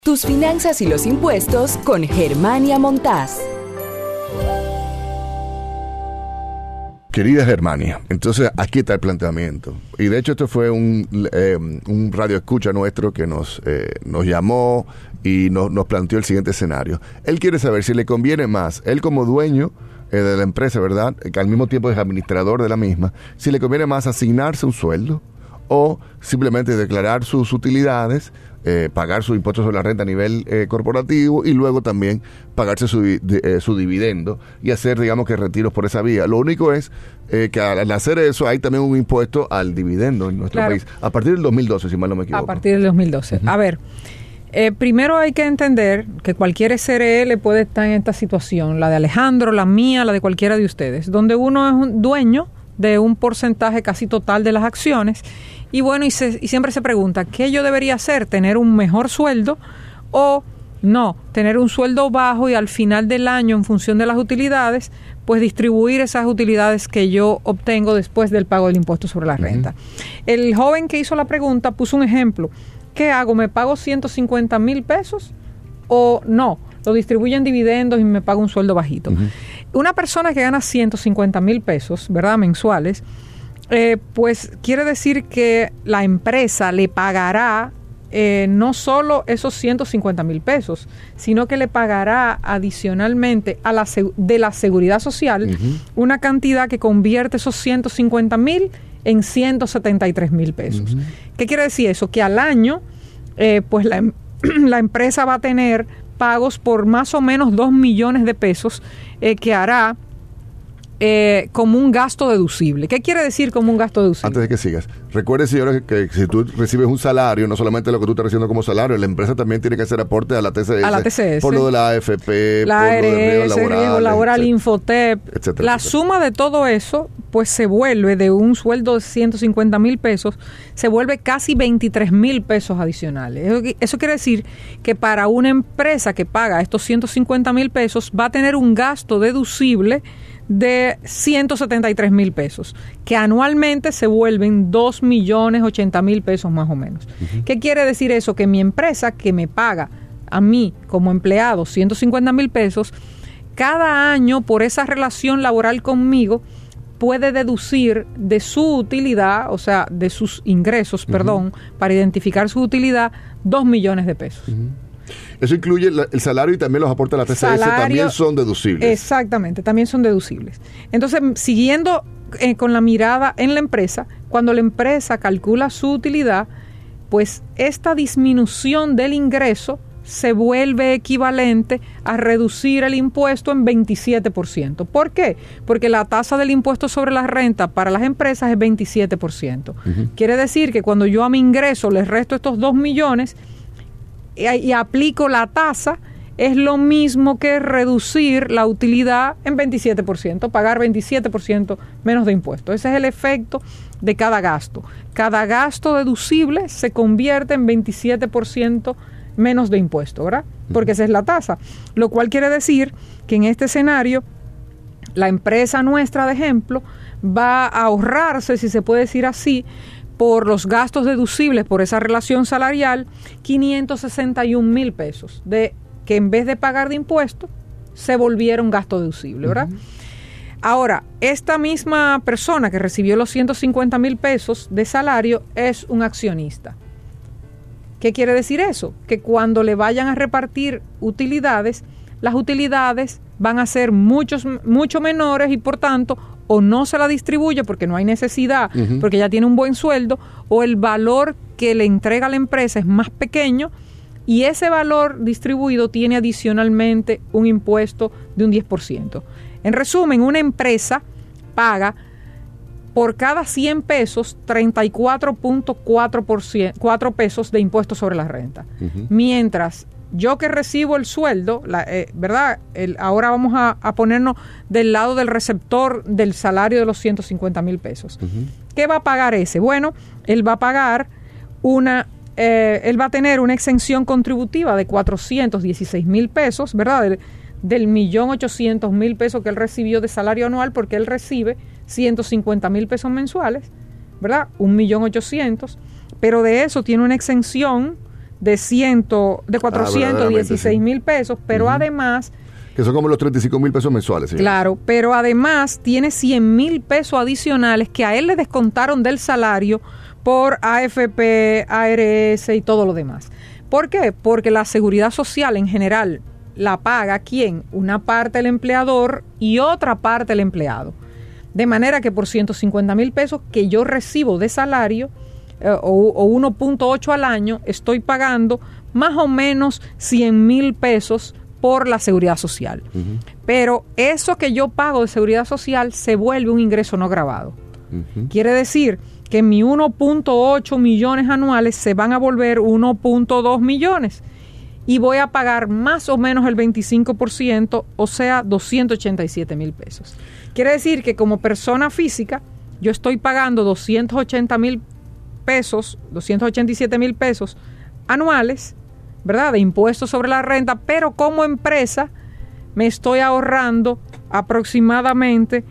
Tus finanzas y los impuestos con Germania Montaz. Querida Germania, entonces aquí está el planteamiento. Y de hecho esto fue un radio escucha nuestro que nos llamó y nos planteó el siguiente escenario. Él quiere saber si le conviene más, él como dueño de la empresa, ¿verdad?, que al mismo tiempo es administrador de la misma, si le conviene más asignarse un sueldo o simplemente declarar sus utilidades, pagar sus impuestos sobre la renta a nivel corporativo y luego también pagarse su dividendo y hacer, digamos, que retiros por esa vía. Lo único es que al hacer eso hay también un impuesto al dividendo en nuestro país, a partir del 2012, si mal no me equivoco. A partir del 2012. Uh-huh. A ver, primero hay que entender que cualquier SRL puede estar en esta situación, la de Alejandro, la mía, la de cualquiera de ustedes, donde uno es un dueño de un porcentaje casi total de las acciones. Y bueno, y siempre se pregunta, ¿qué yo debería hacer? ¿Tener un mejor sueldo o no? Tener un sueldo bajo y al final del año, en función de las utilidades, pues distribuir esas utilidades que yo obtengo después del pago del impuesto sobre la renta. Uh-huh. El joven que hizo la pregunta puso un ejemplo. ¿Qué hago? ¿Me pago 150,000 pesos o no? Lo distribuyo en dividendos y me pago un sueldo bajito. Uh-huh. Una persona que gana 150,000 pesos, ¿verdad?, mensuales, pues quiere decir que la empresa le pagará no solo esos 150,000 pesos, sino que le pagará adicionalmente de la seguridad social, uh-huh, una cantidad que convierte esos 150,000 en 173,000 pesos. Uh-huh. ¿Qué quiere decir eso? Que al año, pues la empresa va a tener pagos por más o menos 2 millones de pesos que hará como un gasto deducible. ¿Qué quiere decir como un gasto deducible? Antes de que sigas, recuerde, señores, que si tú recibes un salario, no solamente lo que tú estás recibiendo como salario, la empresa también tiene que hacer aporte a la TCS, por lo de la AFP, la por lo de riesgo laboral, Infotep, etcétera, la suma de todo eso, pues se vuelve de un sueldo de 150,000 pesos, se vuelve casi 23,000 pesos adicionales. Eso quiere decir que para una empresa que paga estos 150,000 pesos va a tener un gasto deducible de 173,000 pesos, que anualmente se vuelven 2,080,000 pesos más o menos. Uh-huh. ¿Qué quiere decir eso? Que mi empresa, que me paga a mí como empleado 150,000 pesos, cada año por esa relación laboral conmigo puede deducir de su utilidad, o sea, de sus ingresos, uh-huh, perdón, para identificar su utilidad, 2 millones de pesos. Uh-huh. Eso incluye el salario y también los aportes a la TCS, también son deducibles. Exactamente, también son deducibles. Entonces, siguiendo con la mirada en la empresa, cuando la empresa calcula su utilidad, pues esta disminución del ingreso se vuelve equivalente a reducir el impuesto en 27%. ¿Por qué? Porque la tasa del impuesto sobre la renta para las empresas es 27%. Uh-huh. Quiere decir que cuando yo a mi ingreso les resto estos 2 millones y aplico la tasa, es lo mismo que reducir la utilidad en 27%, pagar 27% menos de impuestos. Ese es el efecto de cada gasto. Cada gasto deducible se convierte en 27% menos de impuesto, ¿verdad? Porque esa es la tasa. Lo cual quiere decir que en este escenario, la empresa nuestra, de ejemplo, va a ahorrarse, si se puede decir así, por los gastos deducibles por esa relación salarial, 561,000 pesos, que en vez de pagar de impuestos, se volviera un gasto deducible, ¿verdad? Uh-huh. Ahora, esta misma persona que recibió los 150,000 pesos de salario es un accionista. ¿Qué quiere decir eso? Que cuando le vayan a repartir utilidades, las utilidades van a ser mucho menores y por tanto o no se la distribuye porque no hay necesidad, uh-huh, porque ya tiene un buen sueldo, o el valor que le entrega a la empresa es más pequeño y ese valor distribuido tiene adicionalmente un impuesto de un 10%. En resumen, una empresa paga por cada 100 pesos 34.4 pesos de impuestos sobre la renta. Uh-huh. Mientras yo que recibo el sueldo, ¿verdad? Ahora vamos a ponernos del lado del receptor del salario de los 150,000 pesos. Uh-huh. ¿Qué va a pagar ese? Bueno, él va a pagar él va a tener una exención contributiva de 416,000 pesos, ¿verdad? Del 1,800,000 pesos que él recibió de salario anual, porque él recibe 150,000 pesos mensuales, ¿verdad? 1,800,000, pero de eso tiene una exención de 416,000 pesos, pero además... Que son como los 35,000 pesos mensuales. ¿Sí? Claro, pero además tiene 100,000 pesos adicionales que a él le descontaron del salario por AFP, ARS y todo lo demás. ¿Por qué? Porque la seguridad social en general la paga ¿quién? Una parte el empleador y otra parte el empleado. De manera que por 150,000 pesos que yo recibo de salario o 1.8 al año, estoy pagando más o menos 100,000 pesos por la seguridad social. Pero eso que yo pago de seguridad social se vuelve un ingreso no gravado. Quiere decir que mi 1.8 millones anuales se van a volver 1.2 millones y voy a pagar más o menos el 25%, o sea, 287,000 pesos. Quiere decir que como persona física yo estoy pagando 287,000 pesos anuales, ¿verdad?, de impuestos sobre la renta, pero como empresa me estoy ahorrando aproximadamente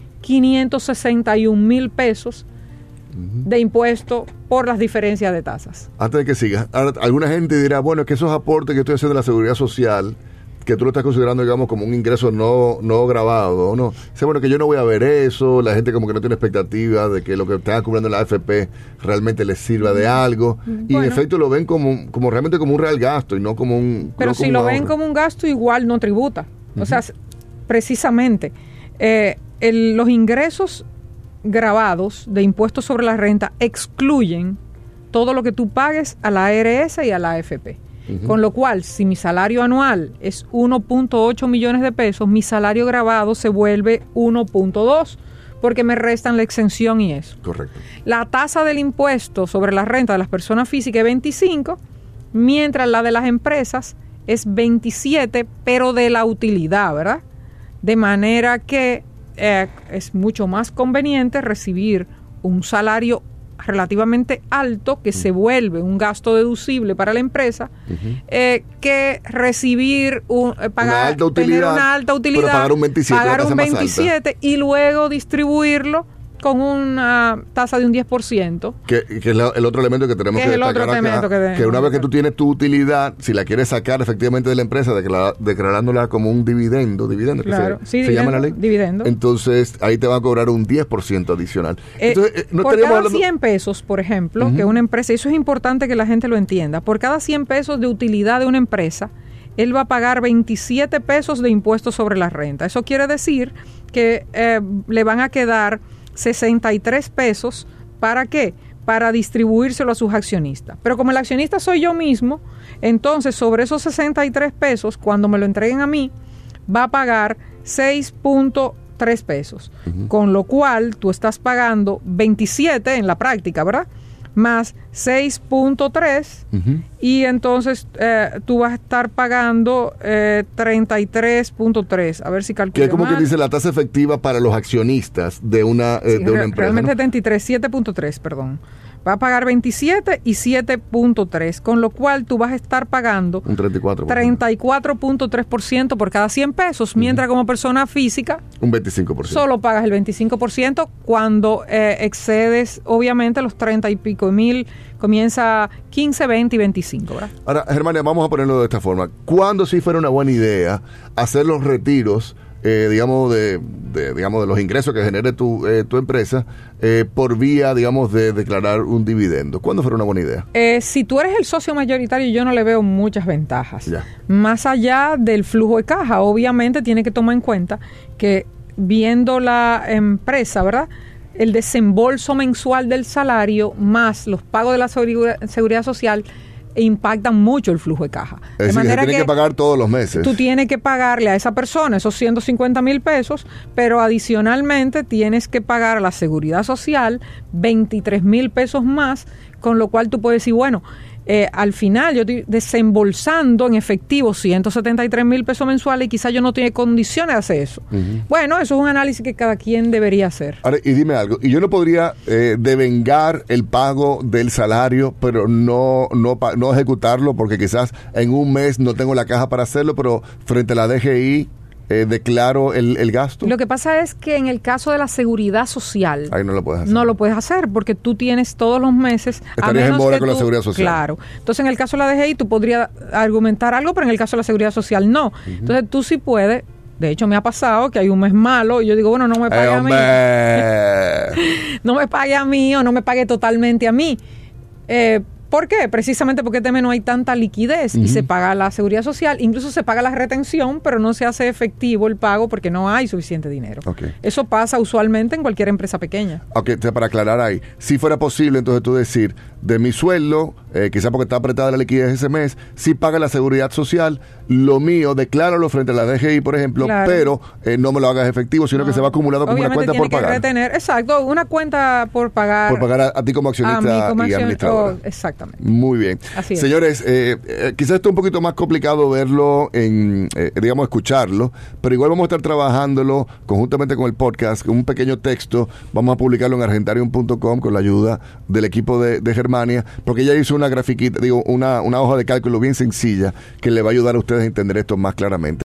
561,000 pesos de impuesto por las diferencias de tasas. Antes de que sigas, alguna gente dirá, bueno, es que esos aportes que estoy haciendo a la seguridad social, que tú lo estás considerando, digamos, como un ingreso no grabado, ¿no? Dice, bueno, que yo no voy a ver eso, la gente como que no tiene expectativa de que lo que están cubriendo en la AFP realmente les sirva de algo, y en efecto lo ven como realmente como un real gasto y no como un... Pero si lo ven como un gasto, igual no tributa. O sea, precisamente, los ingresos grabados de impuestos sobre la renta excluyen todo lo que tú pagues a la ARS y a la AFP. Con lo cual, si mi salario anual es 1.8 millones de pesos, mi salario grabado se vuelve 1.2, porque me restan la exención y eso. Correcto. La tasa del impuesto sobre la renta de las personas físicas es 25, mientras la de las empresas es 27, pero de la utilidad, ¿verdad? De manera que es mucho más conveniente recibir un salario relativamente alto que se vuelve un gasto deducible para la empresa, que recibir tener una alta utilidad, pero pagar un 27 y luego distribuirlo con una tasa de un 10%. Que es el otro elemento que tenemos que destacar acá, que una vez que tú tienes tu utilidad, si la quieres sacar efectivamente de la empresa, declarándola como un dividendo, claro, se llama la ley, dividendo. Entonces ahí te va a cobrar un 10% adicional. Entonces, por cada 100 pesos, por ejemplo, que una empresa, eso es importante que la gente lo entienda, por cada 100 pesos de utilidad de una empresa, él va a pagar 27 pesos de impuestos sobre la renta. Eso quiere decir que le van a quedar 63 pesos, ¿para qué? Para distribuírselo a sus accionistas. Pero como el accionista soy yo mismo, entonces sobre esos 63 pesos, cuando me lo entreguen a mí, va a pagar 6.3 pesos. Con lo cual, tú estás pagando 27 en la práctica, ¿verdad? Más 6.3 y entonces tú vas a estar pagando 33.3. A ver si calculo. Que es como que dice la tasa efectiva para los accionistas de una empresa. Realmente 7.3, perdón. Va a pagar 27 y 7.3, con lo cual tú vas a estar pagando un 34.3% por cada 100 pesos, mientras como persona física un 25%. Solo pagas el 25% cuando excedes, obviamente, los 30 y pico mil, comienza 15, 20 y 25, ¿verdad? Ahora, Germania, vamos a ponerlo de esta forma. ¿Cuándo sí fuera una buena idea hacer los retiros, digamos de los ingresos que genere tu empresa por vía, digamos, de declarar un dividendo? ¿Cuándo fuera una buena idea? Si tú eres el socio mayoritario, yo no le veo muchas ventajas. Ya. Más allá del flujo de caja, obviamente tiene que tomar en cuenta que viendo la empresa, ¿verdad?, el desembolso mensual del salario más los pagos de la seguridad social impactan mucho el flujo de caja. Es decir, que tiene que pagar todos los meses. Tú tienes que pagarle a esa persona esos 150,000 pesos, pero adicionalmente tienes que pagar a la seguridad social 23,000 pesos más, con lo cual tú puedes decir, bueno, al final yo estoy desembolsando en efectivo 173,000 pesos mensuales y quizás yo no tengo condiciones de hacer eso. Bueno, eso es un análisis que cada quien debería hacer. Ahora, y dime algo, y yo no podría devengar el pago del salario, pero no ejecutarlo porque quizás en un mes no tengo la caja para hacerlo, pero frente a la DGI declaro el gasto. Lo que pasa es que en el caso de la seguridad social, ahí no lo puedes hacer. No lo puedes hacer porque tú tienes todos los meses. Estarías en mora con la seguridad social. Claro. Entonces, en el caso de la DGI, tú podrías argumentar algo, pero en el caso de la seguridad social, no. Entonces, tú sí puedes. De hecho, me ha pasado que hay un mes malo y yo digo, bueno, no me pague a mí. No me pague a mí o no me pague totalmente a mí. ¿Por qué? Precisamente porque este mes no hay tanta liquidez y se paga la seguridad social, incluso se paga la retención, pero no se hace efectivo el pago porque no hay suficiente dinero. Okay. Eso pasa usualmente en cualquier empresa pequeña. Ok, entonces para aclarar ahí, si fuera posible entonces tú decir, de mi sueldo, quizá porque está apretada la liquidez ese mes, si paga la seguridad social, lo mío, decláralo frente a la DGI, por ejemplo, claro, pero no me lo hagas efectivo, sino que se va acumulado como una cuenta por pagar. Retener, exacto, una cuenta por pagar. Por pagar a ti como accionista y administrador. Exactamente. Muy bien. Así es. Señores, quizás esto es un poquito más complicado verlo digamos, escucharlo, pero igual vamos a estar trabajándolo conjuntamente con el podcast, con un pequeño texto, vamos a publicarlo en argentarium.com con la ayuda del equipo de Germania, porque ella hizo una grafiquita, una hoja de cálculo bien sencilla que le va a ayudar a ustedes a entender esto más claramente.